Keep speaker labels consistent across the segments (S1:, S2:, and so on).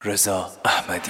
S1: رضا احمدی.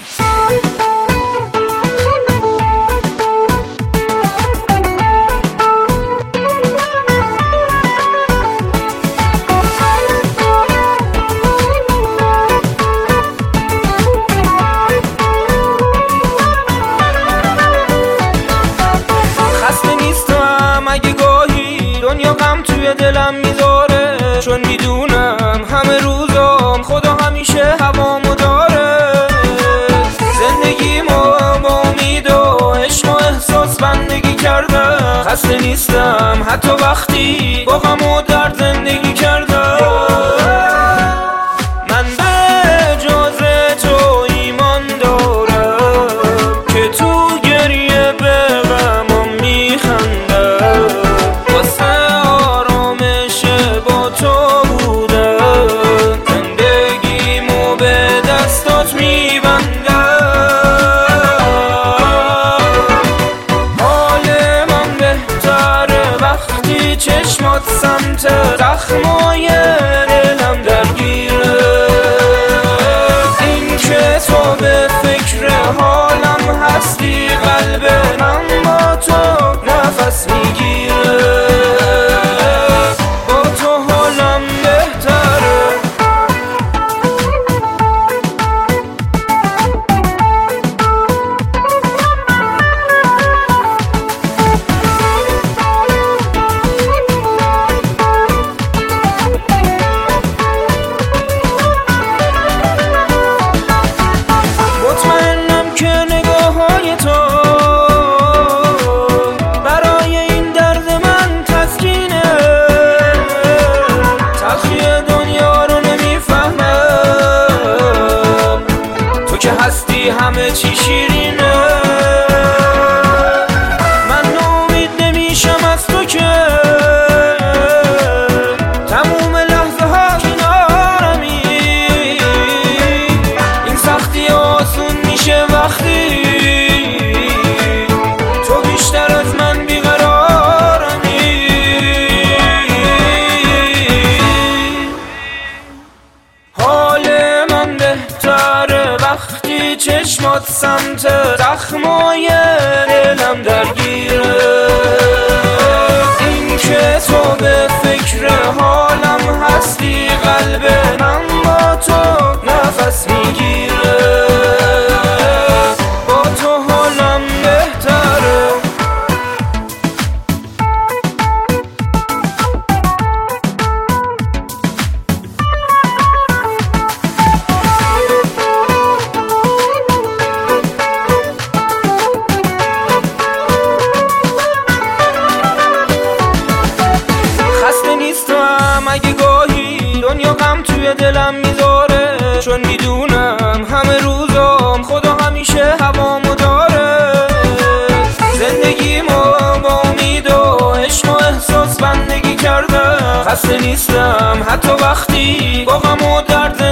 S2: خسته نیستم اگه گاهی دنیا غم توی دلم میذاره، چون میدونم همه روزام خدا همیشه هوامو داره. زندگیمو با امید و عشق و احساس بندگی کردم. خسته نیستم حتی وقتی با غم و درد زندگی کردم. من به جز تو ایمان دارم که تو گریه به غمم میخندم. واسه آرامش با تو بودم، زندگیمو به دستات میبندم. حال من بهتره وقتی چشمات سمت زخمای دلم درگیره. این که تو به فکر حالم هستی، قلب من با تو نفس میگیره. با تو حالم بهتره. مطمئنم که نگاه‌های تو برای این درد من تسکینه. تلخی دنیا رو نمیفهمم، تو که هستی همه چی شیرینه. من ناامید نمیشم از تو که تموم لحظه ها کنارمی. این سختی آسون میشه وقتی تو بیشتر از من بیقرارمی. حال من بهتره وقتی چشمات سمت زخمای دلم درگیره. این که تو به فکر حالم هستی، قلب من با تو نفس میگیره. با تو حالم بهتره. خسته نیستم اگه گاهی دنیا غم توی دلم میذاره، چون میدونم همه روزام خدا همیشه هوامو داره. زندگیمو با امید و عشق و احساس بندگی کردم. خسته نیستم حتی وقتی با غم و درد